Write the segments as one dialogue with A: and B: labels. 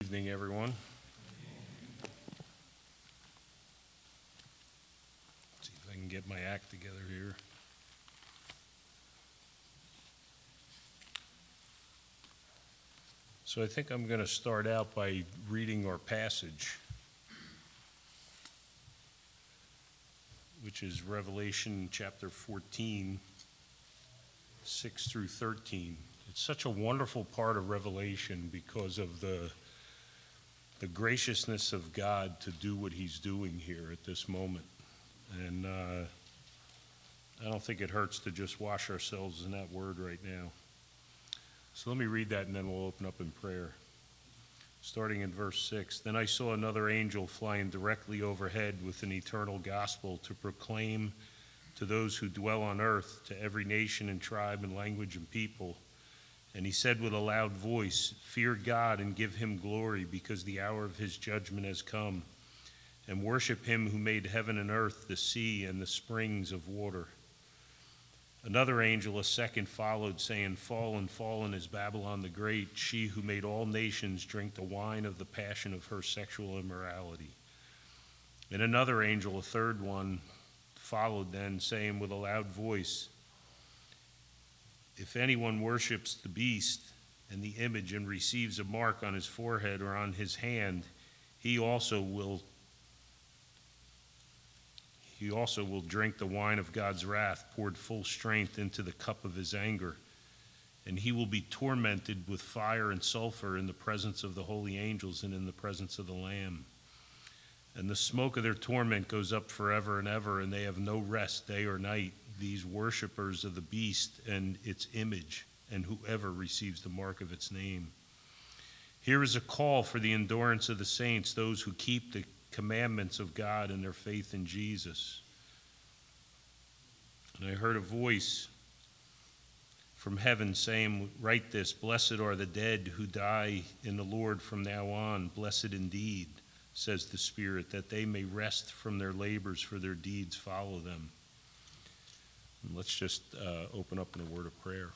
A: Good evening, everyone. Let's see if I can get my act together here. So I think I'm going to start out by reading our passage, which is Revelation chapter 14, 6 through 13. It's such a wonderful part of Revelation because of the graciousness of God to do what he's doing here at this moment. And I don't think it hurts to just wash ourselves in that word right now. So let me read that and then we'll open up in prayer. Starting in verse 6, "Then I saw another angel flying directly overhead with an eternal gospel to proclaim to those who dwell on earth, to every nation and tribe and language and people. And he said with a loud voice, 'Fear God and give him glory, because the hour of his judgment has come. And worship him who made heaven and earth, the sea, and the springs of water.' Another angel, a second, followed, saying, 'Fallen, fallen is Babylon the Great, she who made all nations drink the wine of the passion of her sexual immorality.' And another angel, a third one, followed then, saying with a loud voice, 'If anyone worships the beast and the image and receives a mark on his forehead or on his hand, he also will drink the wine of God's wrath, poured full strength into the cup of his anger. And he will be tormented with fire and sulfur in the presence of the holy angels and in the presence of the Lamb. And the smoke of their torment goes up forever and ever, and they have no rest day or night, these worshipers of the beast and its image, and whoever receives the mark of its name. Here is a call for the endurance of the saints, those who keep the commandments of God and their faith in Jesus.' And I heard a voice from heaven saying, 'Write this, blessed are the dead who die in the Lord from now on. Blessed indeed, says the Spirit, that they may rest from their labors, for their deeds follow them.'" And let's just open up in a word of prayer.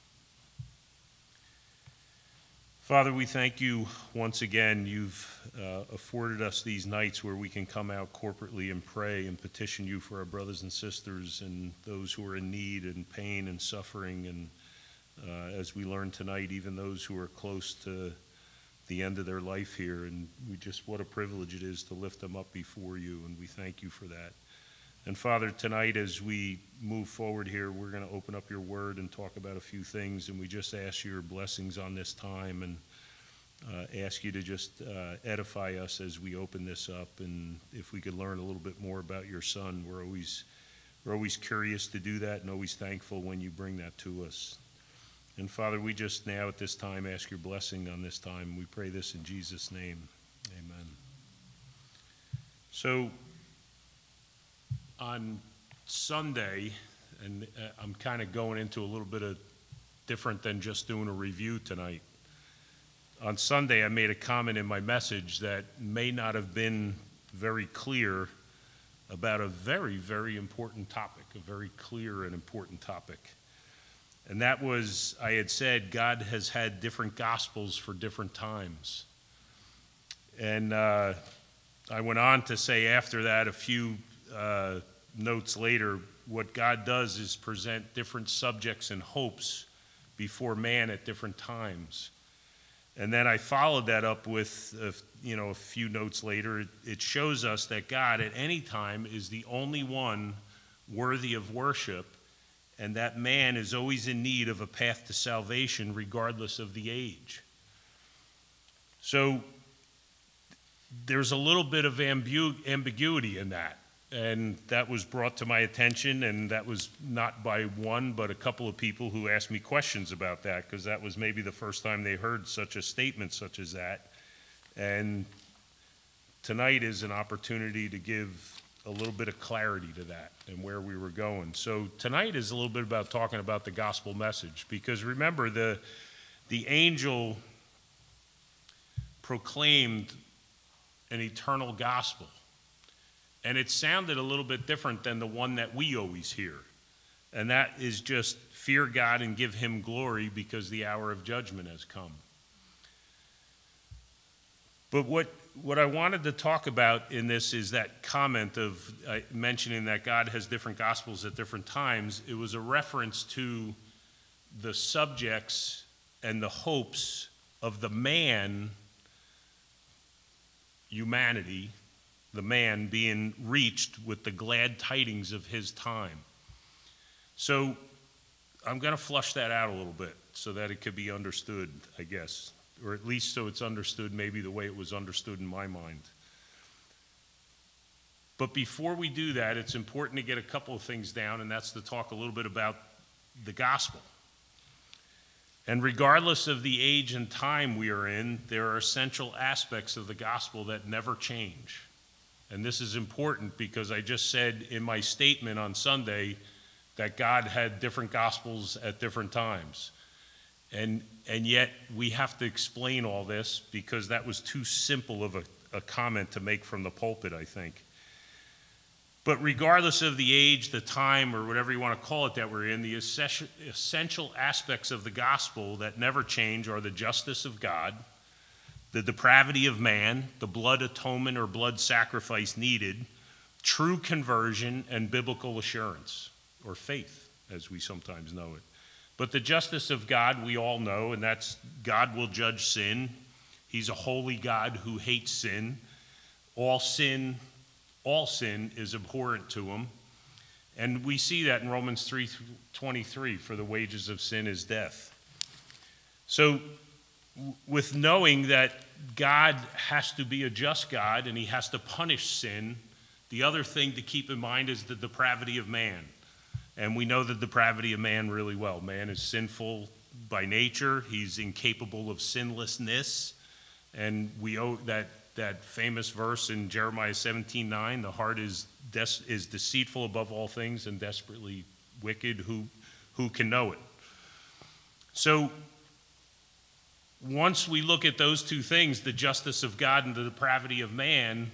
A: Father, we thank you once again. You've afforded us these nights where we can come out corporately and pray and petition you for our brothers and sisters and those who are in need and pain and suffering. And as we learned tonight, even those who are close to the end of their life here. And what a privilege it is to lift them up before you. And we thank you for that. And Father, tonight as we move forward here, we're going to open up your word and talk about a few things. And we just ask your blessings on this time and ask you to just edify us as we open this up. And if we could learn a little bit more about your Son, we're always curious to do that and always thankful when you bring that to us. And Father, we just now at this time ask your blessing on this time. We pray this in Jesus' name. Amen. So on Sunday, and I'm kind of going into a little bit of different than just doing a review tonight. On Sunday, I made a comment in my message that may not have been very clear about a very, very important topic, a very clear and important topic. And that was, I had said, God has had different gospels for different times. And I went on to say after that, a few notes later, what God does is present different subjects and hopes before man at different times. And then I followed that up with, a few notes later. It shows us that God at any time is the only one worthy of worship, and that man is always in need of a path to salvation regardless of the age. So there's a little bit of ambiguity in that. And that was brought to my attention, and that was not by one, but a couple of people who asked me questions about that, because that was maybe the first time they heard such a statement such as that. And tonight is an opportunity to give a little bit of clarity to that and where we were going. So tonight is a little bit about talking about the gospel message, because remember, the angel proclaimed an eternal gospel. And it sounded a little bit different than the one that we always hear. And that is just fear God and give him glory because the hour of judgment has come. But what I wanted to talk about in this is that comment of mentioning that God has different gospels at different times. It was a reference to the subjects and the hopes of the man, humanity, the man being reached with the glad tidings of his time. So I'm going to flush that out a little bit so that it could be understood, I guess, or at least so it's understood maybe the way it was understood in my mind. But before we do that, it's important to get a couple of things down, and that's to talk a little bit about the gospel. And regardless of the age and time we are in, there are essential aspects of the gospel that never change. And this is important because I just said in my statement on Sunday that God had different gospels at different times. And yet we have to explain all this because that was too simple of a comment to make from the pulpit, I think. But regardless of the age, the time, or whatever you want to call it that we're in, the essential aspects of the gospel that never change are the justice of God, the depravity of man, the blood atonement or blood sacrifice needed, true conversion, and biblical assurance, or faith, as we sometimes know it. But the justice of God, we all know, and that's God will judge sin. He's a holy God who hates sin. All sin is abhorrent to him. And we see that in Romans 3:23, for the wages of sin is death. So with knowing that God has to be a just God and he has to punish sin, the other thing to keep in mind is the depravity of man. And we know the depravity of man really well. Man is sinful by nature. He's incapable of sinlessness. And we owe that famous verse in Jeremiah 17:9, the heart is deceitful above all things and desperately wicked. Who can know it? So once we look at those two things, the justice of God and the depravity of man,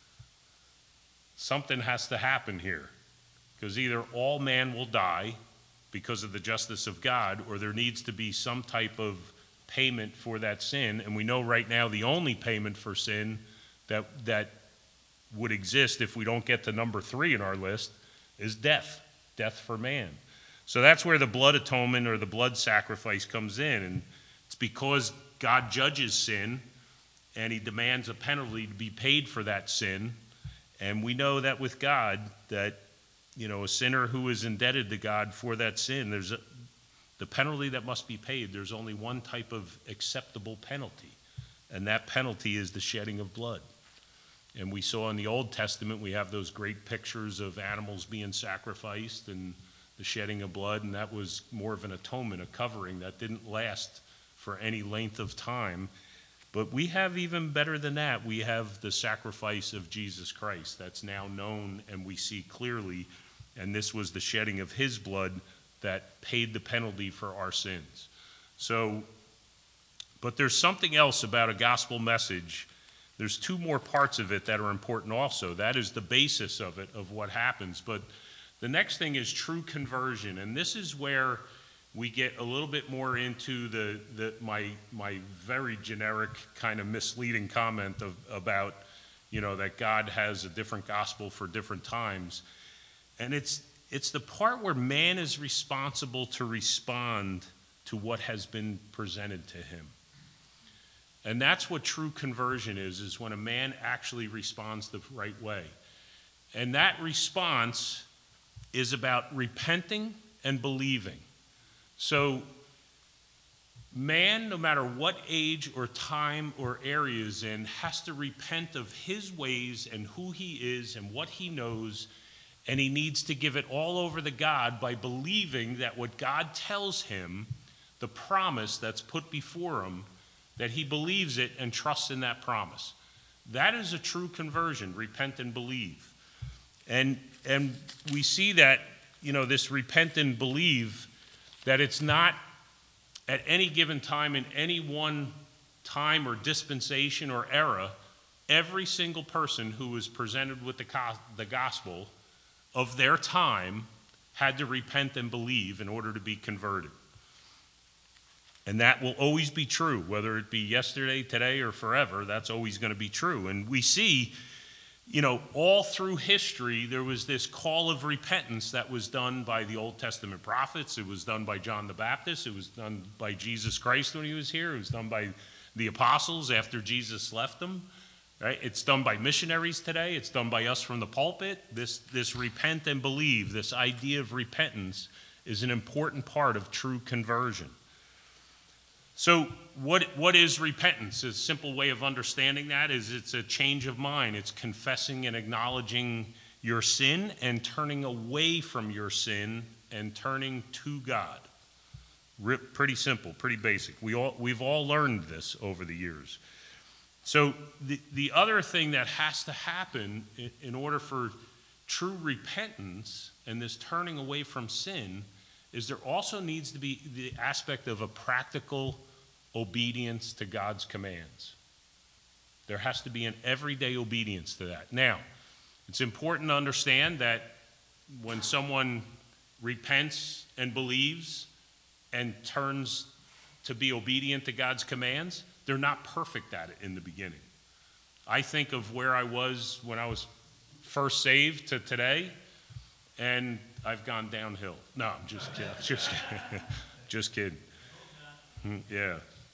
A: something has to happen here. Because either all man will die because of the justice of God, or there needs to be some type of payment for that sin. And we know right now the only payment for sin that would exist if we don't get to number 3 in our list is death for man. So that's where the blood atonement or the blood sacrifice comes in. And it's because God judges sin and he demands a penalty to be paid for that sin. And we know that with God, that a sinner who is indebted to God for that sin, there's the penalty that must be paid. There's only one type of acceptable penalty, and that penalty is the shedding of blood. And we saw in the Old Testament, we have those great pictures of animals being sacrificed and the shedding of blood, and that was more of an atonement, a covering that didn't last for any length of time. But we have even better than that. We have the sacrifice of Jesus Christ that's now known and we see clearly, and this was the shedding of his blood that paid the penalty for our sins. So, but there's something else about a gospel message. There's 2 more parts of it that are important also. That is the basis of it, of what happens. But the next thing is true conversion, and this is where we get a little bit more into my very generic kind of misleading comment about that God has a different gospel for different times. And it's the part where man is responsible to respond to what has been presented to him. And that's what true conversion is when a man actually responds the right way. And that response is about repenting and believing. So man, no matter what age or time or area is in, has to repent of his ways and who he is and what he knows, and he needs to give it all over to God by believing that what God tells him, the promise that's put before him, that he believes it and trusts in that promise. That is a true conversion, repent and believe. And we see that, this repent and believe, that it's not at any given time in any one time or dispensation or era, every single person who was presented with the gospel of their time had to repent and believe in order to be converted. And that will always be true, whether it be yesterday, today, or forever. That's always going to be true. And we see, all through history, there was this call of repentance that was done by the Old Testament prophets. It was done by John the Baptist. It was done by Jesus Christ when he was here. It was done by the apostles after Jesus left them. Right? It's done by missionaries today. It's done by us from the pulpit. This repent and believe, this idea of repentance is an important part of true conversion. So what is repentance? A simple way of understanding that is it's a change of mind. It's confessing and acknowledging your sin and turning away from your sin and turning to God. Pretty simple, pretty basic. We've all learned this over the years. So the other thing that has to happen in order for true repentance and this turning away from sin is there also needs to be the aspect of a practical obedience to God's commands. There has to be an everyday obedience to that. Now, it's important to understand that when someone repents and believes and turns to be obedient to God's commands, they're not perfect at it in the beginning. I think of where I was when I was first saved to today, and I've gone downhill. No, I'm just kidding. Just kidding. Yeah.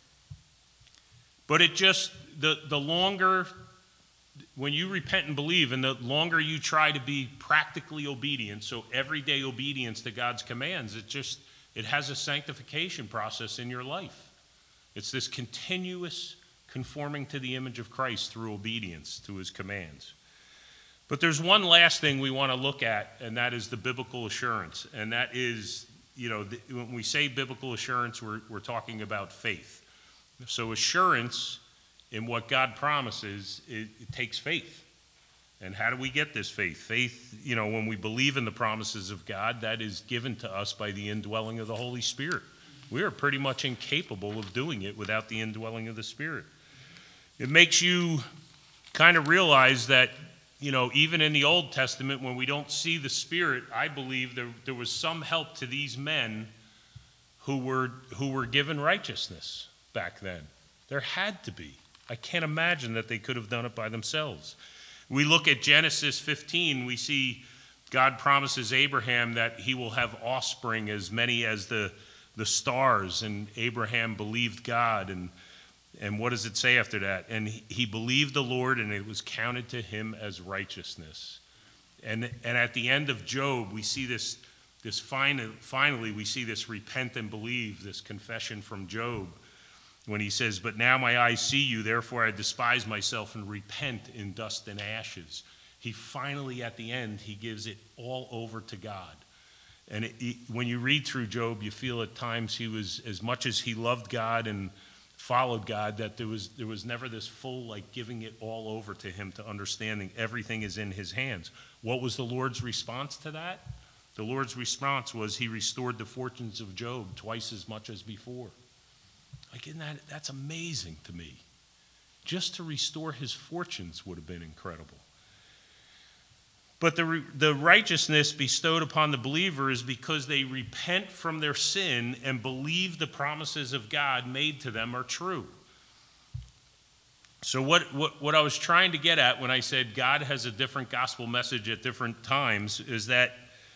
A: But it just, the longer, when you repent and believe, and the longer you try to be practically obedient, so everyday obedience to God's commands, it has a sanctification process in your life. It's this continuous conforming to the image of Christ through obedience to his commands. But there's one last thing we want to look at, and that is the biblical assurance. And that is, when we say biblical assurance, we're talking about faith. So assurance in what God promises, it takes faith. And how do we get this faith? Faith, when we believe in the promises of God, that is given to us by the indwelling of the Holy Spirit. We are pretty much incapable of doing it without the indwelling of the Spirit. It makes you kind of realize that, even in the Old Testament, when we don't see the Spirit, I believe there was some help to these men who were given righteousness back then. There had to be. I can't imagine that they could have done it by themselves. We look at Genesis 15, we see God promises Abraham that he will have offspring as many as the stars, and Abraham believed God, and what does it say after that? And he believed the Lord, and it was counted to him as righteousness. And at the end of Job, we see this finally we see this repent and believe, this confession from Job, when he says, "But now my eyes see you, therefore I despise myself and repent in dust and ashes." He finally, at the end, he gives it all over to God. And when you read through Job, you feel at times he was, as much as he loved God and followed God, that there was never this full, giving it all over to him, to understanding everything is in his hands. What was the Lord's response to that? The Lord's response was he restored the fortunes of Job twice as much as before. That's amazing to me. Just to restore his fortunes would have been incredible. But the righteousness bestowed upon the believer is because they repent from their sin and believe the promises of God made to them are true. So what I was trying to get at when I said God has a different gospel message at different times is that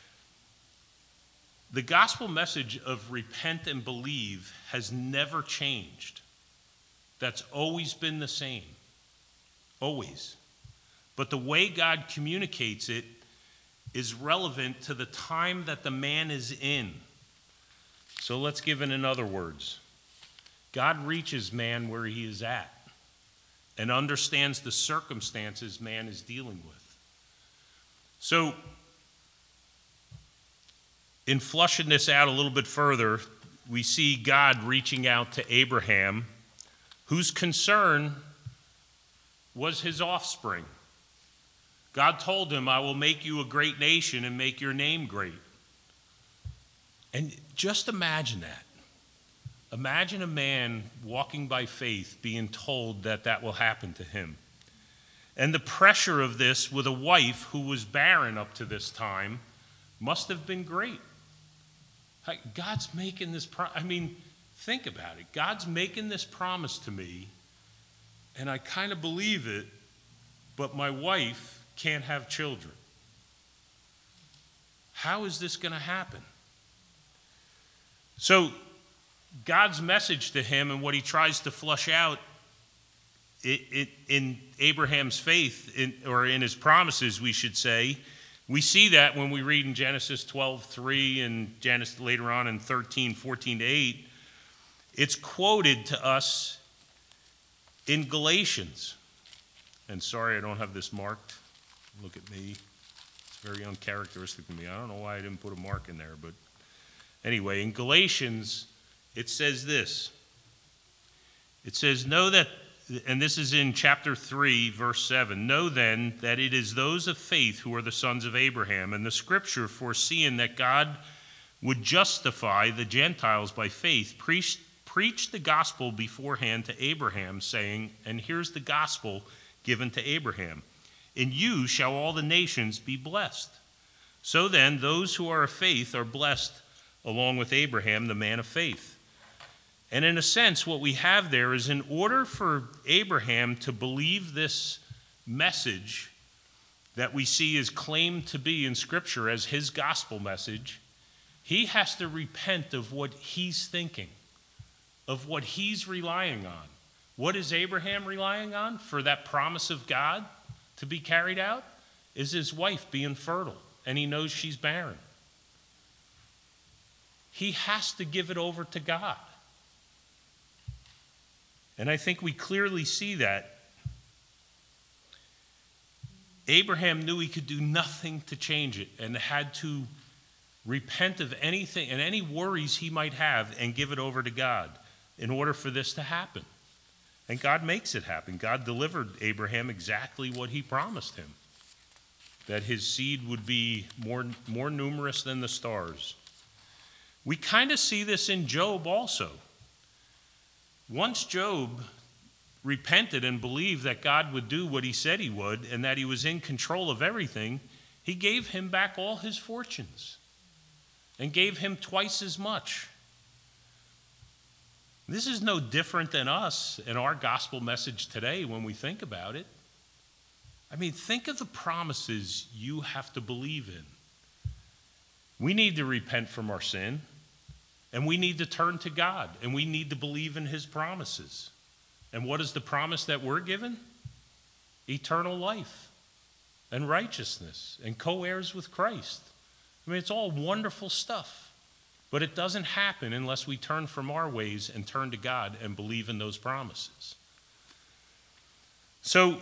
A: the gospel message of repent and believe has never changed. That's always been the same. Always. But the way God communicates it is relevant to the time that the man is in. So let's give it in other words. God reaches man where he is at and understands the circumstances man is dealing with. So, in flushing this out a little bit further, we see God reaching out to Abraham, whose concern was his offspring. God told him, "I will make you a great nation and make your name great." And just imagine that. Imagine a man walking by faith being told that will happen to him. And the pressure of this with a wife who was barren up to this time must have been great. God's making this, think about it. God's making this promise to me, and I kind of believe it, but my wife can't have children. How is this going to happen? So God's message to him and what he tries to flush out in Abraham's faith, or in his promises, we should say, we see that when we read in Genesis 12:3 and Genesis later on in 13:14-8. It's quoted to us in Galatians. And sorry, I don't have this marked. Look at me. It's very uncharacteristic of me. I don't know why I didn't put a mark in there, but anyway, in Galatians, it says this. It says, know that, and this is in chapter 3, verse 7, know then that it is those of faith who are the sons of Abraham, and the scripture, foreseeing that God would justify the Gentiles by faith, preached the gospel beforehand to Abraham, saying, and here's the gospel given to Abraham, in you shall all the nations be blessed. So then, those who are of faith are blessed along with Abraham, the man of faith. And in a sense, what we have there is, in order for Abraham to believe this message that we see is claimed to be in Scripture as his gospel message, he has to repent of what he's thinking, of what he's relying on. What is Abraham relying on for that promise of God to be carried out? Is his wife being fertile, and he knows she's barren. He has to give it over to God. And I think we clearly see that. Abraham knew he could do nothing to change it and had to repent of anything and any worries he might have and give it over to God in order for this to happen. And God makes it happen. God delivered Abraham exactly what he promised him, that his seed would be more numerous than the stars. We kind of see this in Job also. Once Job repented and believed that God would do what he said he would and that he was in control of everything, he gave him back all his fortunes and gave him twice as much. This is no different than us in our gospel message today when we think about it. I mean, think of the promises you have to believe in. We need to repent from our sin, and we need to turn to God, and we need to believe in his promises. And what is the promise that we're given? Eternal life and righteousness and co-heirs with Christ. I mean, it's all wonderful stuff. But it doesn't happen unless we turn from our ways and turn to God and believe in those promises. So,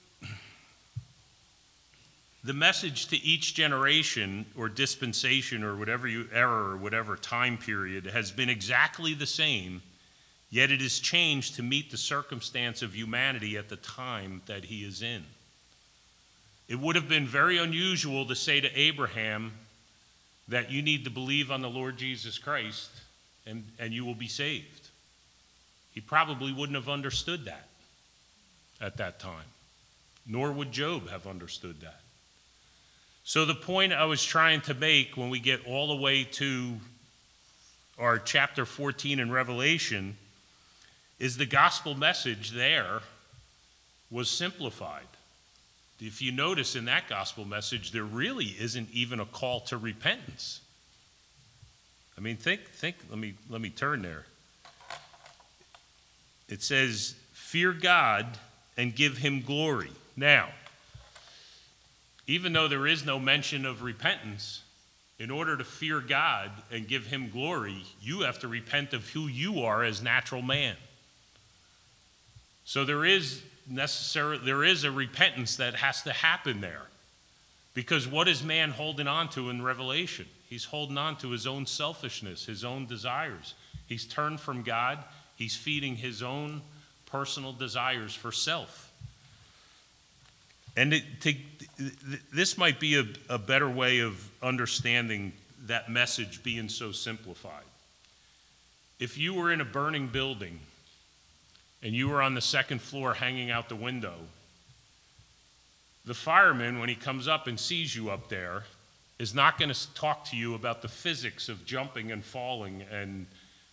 A: the message to each generation or dispensation or whatever era or whatever time period has been exactly the same, yet it is changed to meet the circumstance of humanity at the time that he is in. It would have been very unusual to say to Abraham that you need to believe on the Lord Jesus Christ and you will be saved. He probably wouldn't have understood that at that time, nor would Job have understood that. So the point I was trying to make when we get all the way to our chapter 14 in Revelation is the gospel message there was simplified. If you notice in that gospel message, there really isn't even a call to repentance. I mean, think. Let me turn there. It says, "Fear God and give him glory." Now, even though there is no mention of repentance, in order to fear God and give him glory, you have to repent of who you are as natural man. So there is a repentance that has to happen there. Because what is man holding on to in Revelation? He's holding on to his own selfishness, his own desires. He's turned from God. He's feeding his own personal desires for self. And this might be a better way of understanding that message being so simplified. If you were in a burning building and you were on the second floor hanging out the window, the fireman, when he comes up and sees you up there, is not going to talk to you about the physics of jumping and falling and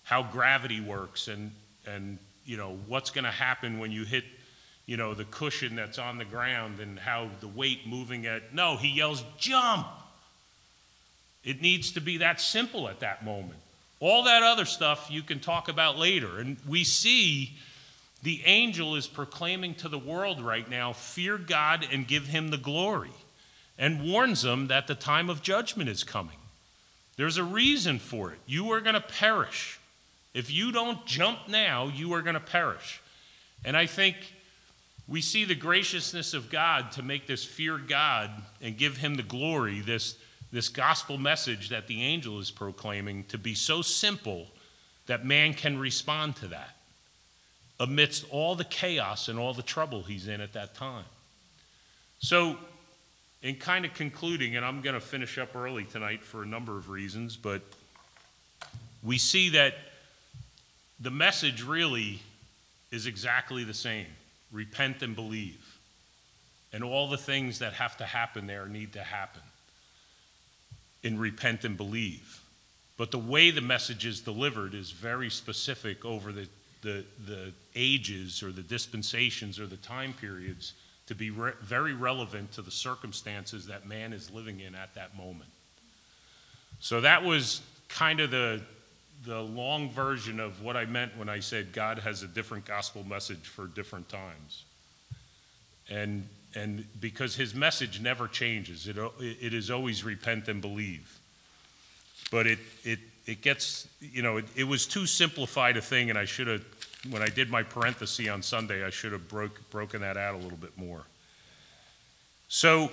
A: how gravity works and what's going to happen when you hit the cushion that's on the ground and how the weight moving no, he yells, jump. It needs to be that simple at that moment. All that other stuff you can talk about later. And we see the angel is proclaiming to the world right now, fear God and give him the glory, and warns them that the time of judgment is coming. There's a reason for it. You are going to perish. If you don't jump now, you are going to perish. And I think we see the graciousness of God to make this fear God and give him the glory, this gospel message that the angel is proclaiming, to be so simple that man can respond to that amidst all the chaos and all the trouble he's in at that time. So, in kind of concluding, and I'm going to finish up early tonight for a number of reasons, but we see that the message really is exactly the same. Repent and believe. And all the things that have to happen there need to happen in repent and believe. But the way the message is delivered is very specific over the ages or the dispensations or the time periods to be very relevant to the circumstances that man is living in at that moment. So that was kind of the long version of what I meant when I said God has a different gospel message for different times. And because his message never changes, it is always repent and believe. But it gets, it was too simplified a thing, and I should have, when I did my parenthesis on Sunday, I should have broken that out a little bit more. So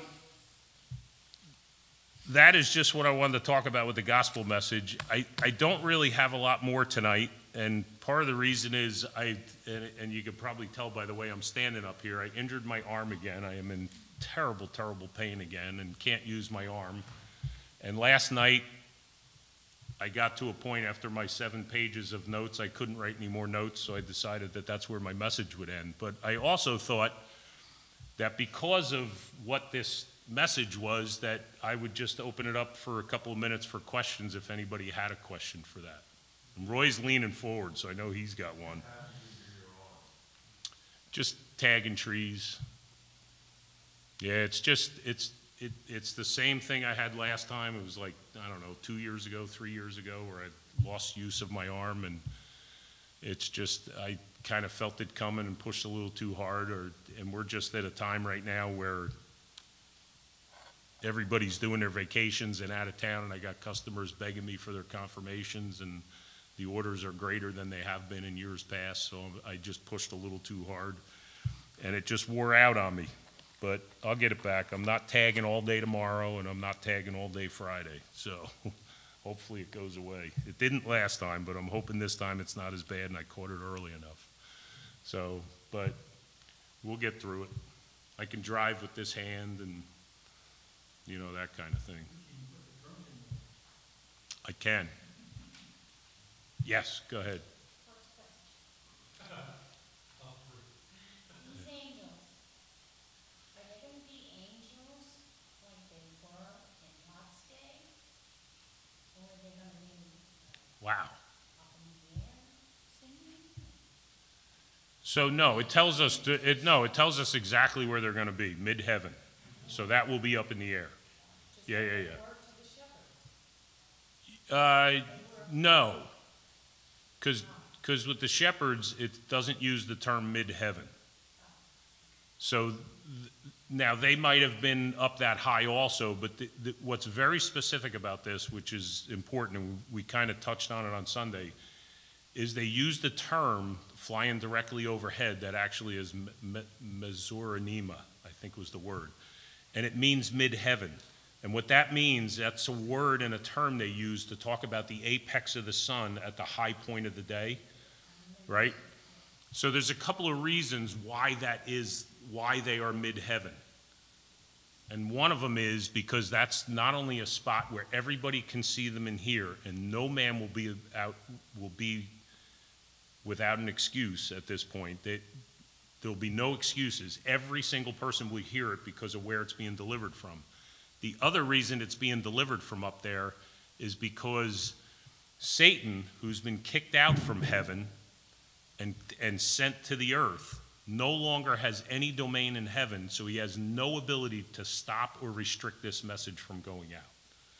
A: that is just what I wanted to talk about with the gospel message. I don't really have a lot more tonight, and part of the reason is and you can probably tell by the way I'm standing up here, I injured my arm again. I am in terrible, terrible pain again and can't use my arm. And last night, I got to a point after my 7 pages of notes, I couldn't write any more notes, so I decided that that's where my message would end. But I also thought that because of what this message was, that I would just open it up for a couple of minutes for questions if anybody had a question for that. And Roy's leaning forward, so I know he's got one. Just tagging trees. Yeah, it's the same thing I had last time. It was like, I don't know, 2 years ago, 3 years ago, where I lost use of my arm, and it's just, I kind of felt it coming and pushed a little too hard, and we're just at a time right now where everybody's doing their vacations and out of town, and I got customers begging me for their confirmations, and the orders are greater than they have been in years past, so I just pushed a little too hard, and it just wore out on me. But I'll get it back. I'm not tagging all day tomorrow, and I'm not tagging all day Friday. So hopefully it goes away. It didn't last time, but I'm hoping this time it's not as bad and I caught it early enough. So, but we'll get through it. I can drive with this hand and, that kind of thing. I can. Yes, go ahead. Wow. So no, it tells us exactly where they're going to be, mid-heaven. So that will be up in the air. Yeah. No, because with the shepherds, it doesn't use the term mid-heaven. So now they might have been up that high also, but what's very specific about this, which is important, and we kind of touched on it on Sunday, is they use the term flying directly overhead that actually is mesoranima, I think was the word, and it means mid-heaven. And what that means, that's a word and a term they use to talk about the apex of the sun at the high point of the day, right? So there's a couple of reasons why they are mid-heaven. And one of them is because that's not only a spot where everybody can see them and hear, and no man will be without an excuse at this point. There'll be no excuses. Every single person will hear it because of where it's being delivered from. The other reason it's being delivered from up there is because Satan, who's been kicked out from heaven and sent to the earth, no longer has any domain in heaven, so he has no ability to stop or restrict this message from going out.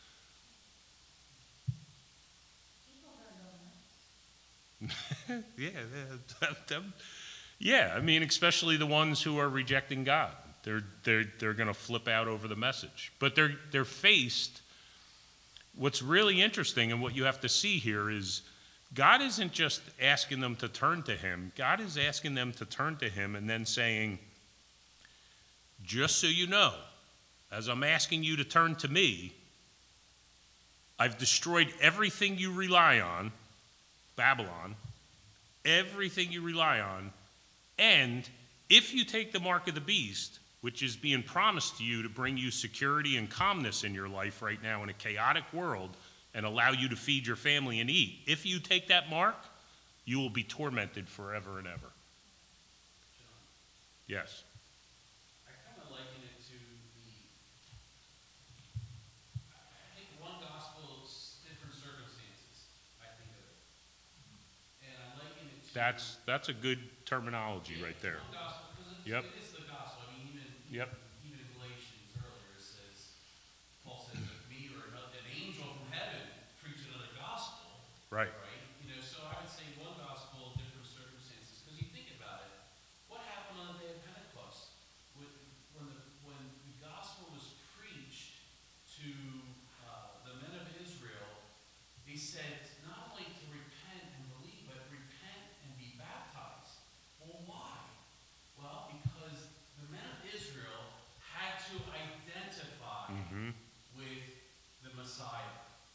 A: Yeah, I mean, especially the ones who are rejecting God. They're going to flip out over the message. But they're faced. What's really interesting and what you have to see here is God isn't just asking them to turn to him. God is asking them to turn to him and then saying, just so you know, as I'm asking you to turn to me, I've destroyed everything you rely on, Babylon, everything you rely on, and if you take the mark of the beast, which is being promised to you to bring you security and calmness in your life right now in a chaotic world and allow you to feed your family and eat, if you take that mark, you will be tormented forever and ever. Yes.
B: I kind of liken it to I think one gospel, different circumstances, I think of it. And I liken it to...
A: That's a good terminology right there.
B: One gospel, because
A: Yep.
B: it is the gospel. I mean,
A: Yep.
B: even in Galatians earlier, it says, Paul says, if me or an angel from heaven preach another gospel,
A: Right.
B: You know, so I would say one gospel, different circumstances. Because you think about it, what happened on the day of Pentecost? When the gospel was preached to the men of Israel, he said not only to repent and believe, but repent and be baptized. Well, why? Well, because the men of Israel had to identify with the Messiah.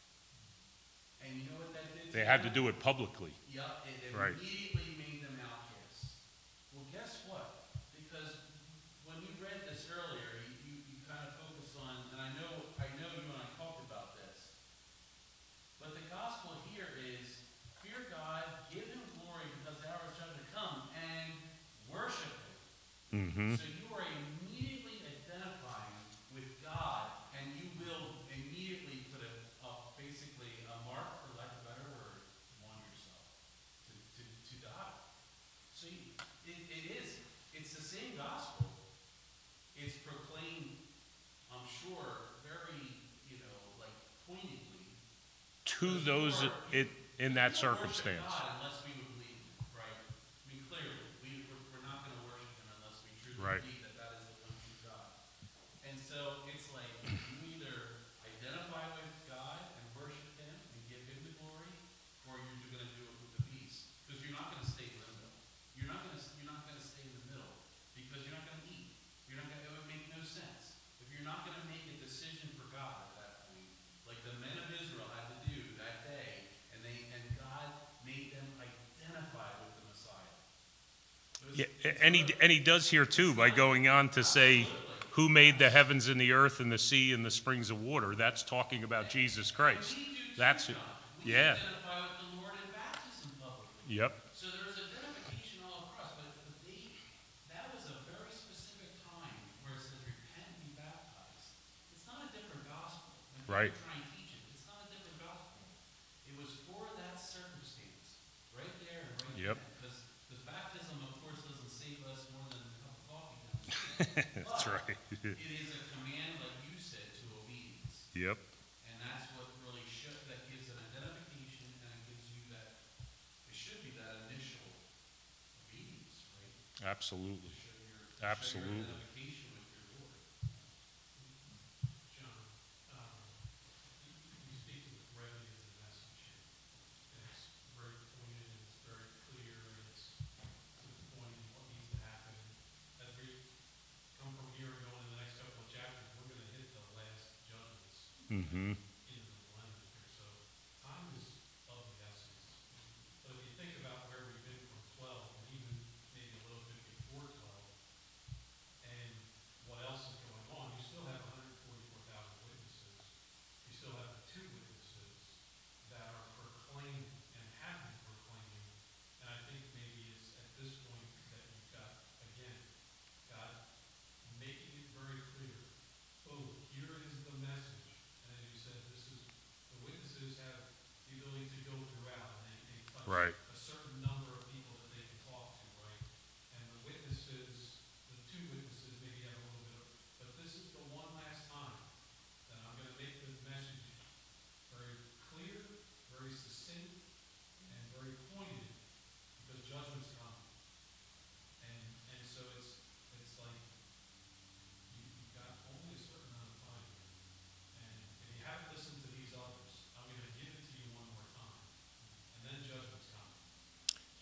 B: And you know what that did to
A: They
B: them?
A: had to do it publicly.
B: Yep, it
A: Right.
B: immediately made them outcasts. Well, guess what? Because when you read this earlier, you kind of focus on, and I know you and I talked about this, but the gospel here is fear God, give him glory because the hour is trying to come, and worship him. So you are immediately identifying with God, and you will immediately put basically a mark, for lack of a better word, on yourself to God. So it's the same gospel. It's proclaimed, I'm sure, very, like pointedly.
A: To those in that
B: We don't worship
A: circumstance.
B: God unless we would believe him, right? I mean, clearly, we're not going to worship him unless we truly
A: Right.
B: believe that is the one true God. And so it's like you either identify with God and worship him and give him the glory, or you're going to do it with the beast. Because you're not going to stay in limbo. You're not going to stay in the middle because you're not going to eat. It would make no sense. If you're not going to make a decision for God at that point, like the men of Israel had to do that day, and God made them identify with the Messiah.
A: And he does here too by going on to say, who made the heavens and the earth and the sea and the springs of water? That's talking about Jesus Christ. That's it.
B: We
A: Yeah.
B: identify with the Lord in baptism publicly.
A: Yep.
B: So there's identification all across, but that was a very specific time where it says repent and be baptized. It's not a different gospel. When
A: Right.
B: people try and teach it, it's not a different gospel. It was for that circumstance, right there and right
A: Yep.
B: then. Because baptism, of course, doesn't save us more than a cup of coffee down
A: That's right.
B: It is a command, like you said, to obedience.
A: Yep.
B: And that's what really that gives an identification, and it gives you that, it should be that initial obedience, right?
A: Absolutely.
B: Show your
A: Absolutely.
B: identification with your Lord.
C: John, you speak to the brevity of the message here. And it's very pointed, and it's very clear, and it's to the point of what needs to happen. As we come from here and go into the next couple of chapters, we're going to hit the last judgments
A: Mm-hmm.
C: in the millennium here. So time is of the essence. But if you think about where we've been from 12, and even maybe a little bit before 12, and what else is going on, you still have 144,000 witnesses. You still have the two witnesses that are proclaiming and have been proclaiming. And I think maybe it's at this point that you've got, again, God making it very clear. Oh, here is the message. And as you said,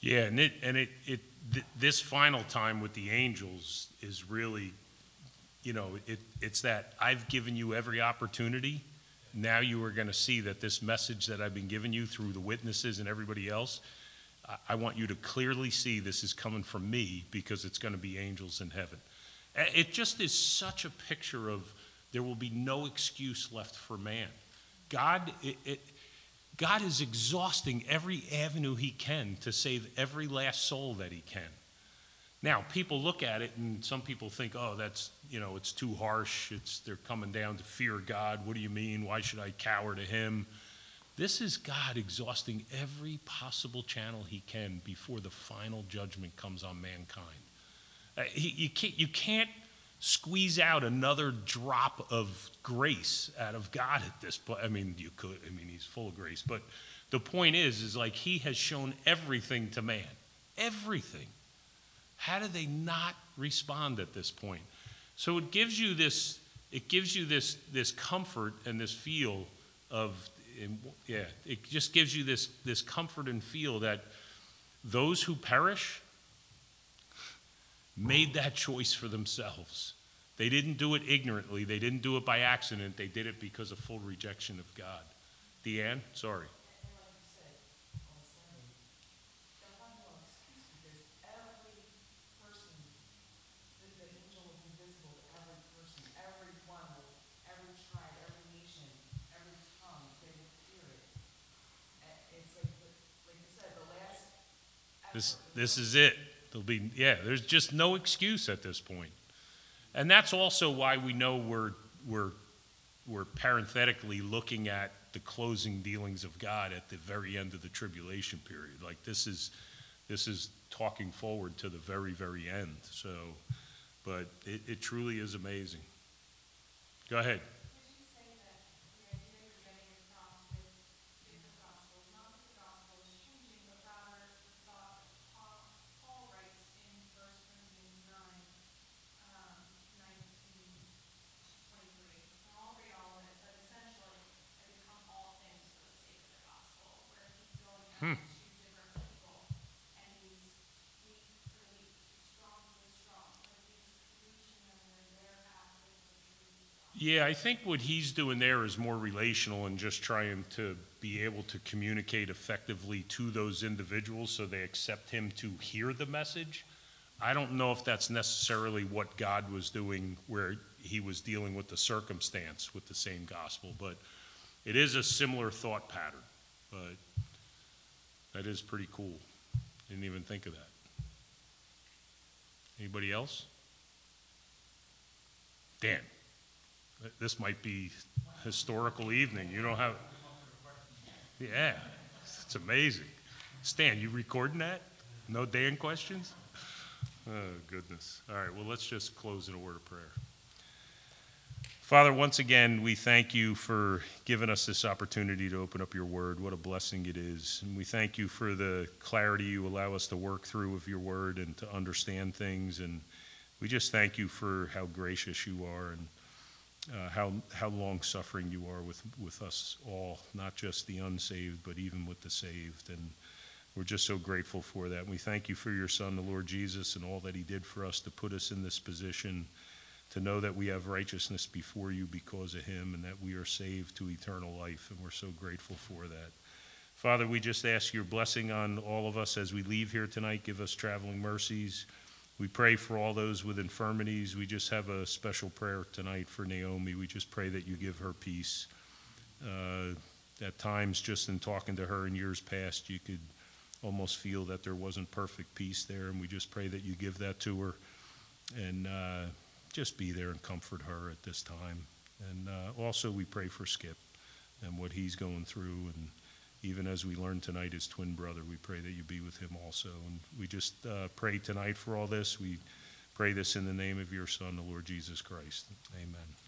A: Yeah, this final time with the angels is really, it's that I've given you every opportunity. Now you are going to see that this message that I've been giving you through the witnesses and everybody else, I want you to clearly see this is coming from me because it's going to be angels in heaven. It just is such a picture of there will be no excuse left for man. God is exhausting every avenue he can to save every last soul that he can. Now, people look at it and some people think, oh, that's, it's too harsh. They're coming down to fear God. What do you mean? Why should I cower to him? This is God exhausting every possible channel he can before the final judgment comes on mankind. You can't squeeze out another drop of grace out of God at this point. I mean, you could. I mean, he's full of grace. But the point is like he has shown everything to man. Everything. How do they not respond at this point? So it gives you this comfort and this feel of, it just gives you this comfort and feel that those who perish made that choice for themselves. They didn't do it ignorantly. They didn't do it by accident. They did it because of full rejection of God. Deanne, sorry. This is it. There's just no excuse at this point. And that's also why we know we're parenthetically looking at the closing dealings of God at the very end of the tribulation period. Like this is talking forward to the very, very end. So, but it truly is amazing. Go ahead. Yeah, I think what he's doing there is more relational and just trying to be able to communicate effectively to those individuals so they accept him to hear the message. I don't know if that's necessarily what God was doing where he was dealing with the circumstance with the same gospel, but it is a similar thought pattern. But that is pretty cool. Didn't even think of that. Anybody else? Dan. This might be historical evening. You don't have. Yeah, it's amazing. Stan, you recording that? No Dan questions? Oh, goodness. All right, well, let's just close in a word of prayer. Father, once again, we thank you for giving us this opportunity to open up your word. What a blessing it is. And we thank you for the clarity you allow us to work through with your word and to understand things. And we just thank you for how gracious you are and how long-suffering you are with us all, not just the unsaved, but even with the saved. And we're just so grateful for that. And we thank you for your Son, the Lord Jesus, and all that he did for us to put us in this position, to know that we have righteousness before you because of him, and that we are saved to eternal life. And we're so grateful for that. Father, we just ask your blessing on all of us as we leave here tonight. Give us traveling mercies. We pray for all those with infirmities. We just have a special prayer tonight for Naomi. We just pray that you give her peace. At times, just in talking to her in years past, you could almost feel that there wasn't perfect peace there, and we just pray that you give that to her and just be there and comfort her at this time. And also we pray for Skip and what he's going through, and even as we learned tonight, his twin brother, we pray that you be with him also. And we just pray tonight for all this. We pray this in the name of your Son, the Lord Jesus Christ. Amen.